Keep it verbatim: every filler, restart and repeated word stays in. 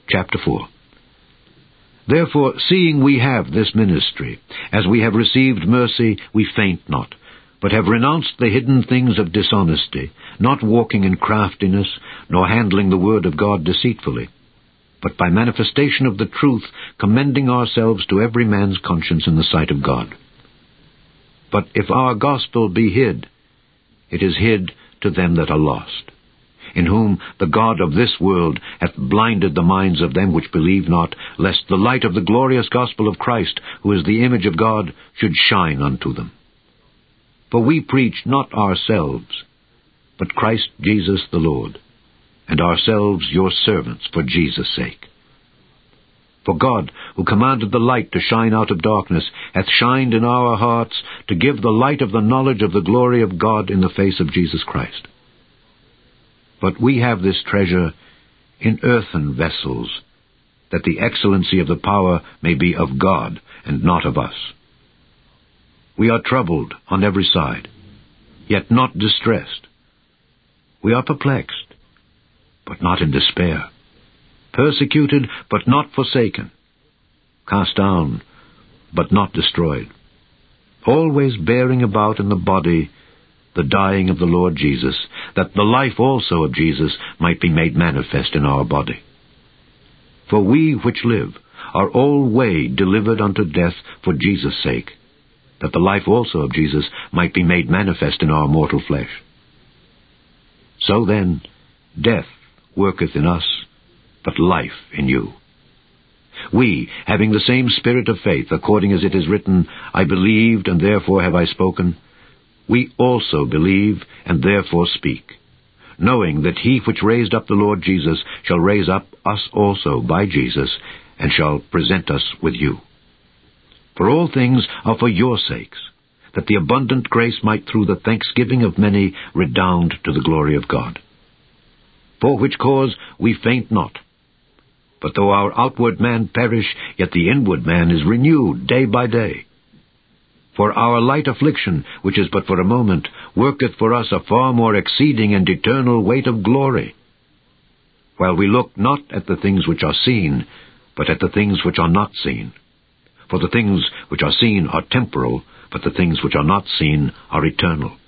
chapter four. Therefore, seeing we have this ministry, as we have received mercy, we faint not, but have renounced the hidden things of dishonesty, not walking in craftiness, nor handling the word of God deceitfully, but by manifestation of the truth, commending ourselves to every man's conscience in the sight of God. But if our gospel be hid, it is hid to them that are lost, in whom the God of this world hath blinded the minds of them which believe not, lest the light of the glorious gospel of Christ, who is the image of God, should shine unto them. For we preach not ourselves, but Christ Jesus the Lord, and ourselves your servants for Jesus' sake. For God, who commanded the light to shine out of darkness, hath shined in our hearts to give the light of the knowledge of the glory of God in the face of Jesus Christ. But we have this treasure in earthen vessels, that the excellency of the power may be of God, and not of us. We are troubled on every side, yet not distressed. We are perplexed, but not in despair. Persecuted, but not forsaken. Cast down, but not destroyed. Always bearing about in the body the dying of the Lord Jesus, that the life also of Jesus might be made manifest in our body. For we which live are alway delivered unto death for Jesus' sake, that the life also of Jesus might be made manifest in our mortal flesh. So then, death worketh in us, but life in you. We, having the same spirit of faith, according as it is written, I believed, and therefore have I spoken, we also believe, and therefore speak, knowing that he which raised up the Lord Jesus shall raise up us also by Jesus, and shall present us with you. For all things are for your sakes, that the abundant grace might through the thanksgiving of many redound to the glory of God. For which cause we faint not. But though our outward man perish, yet the inward man is renewed day by day. For our light affliction, which is but for a moment, worketh for us a far more exceeding and eternal weight of glory. While we look not at the things which are seen, but at the things which are not seen. For the things which are seen are temporal, but the things which are not seen are eternal.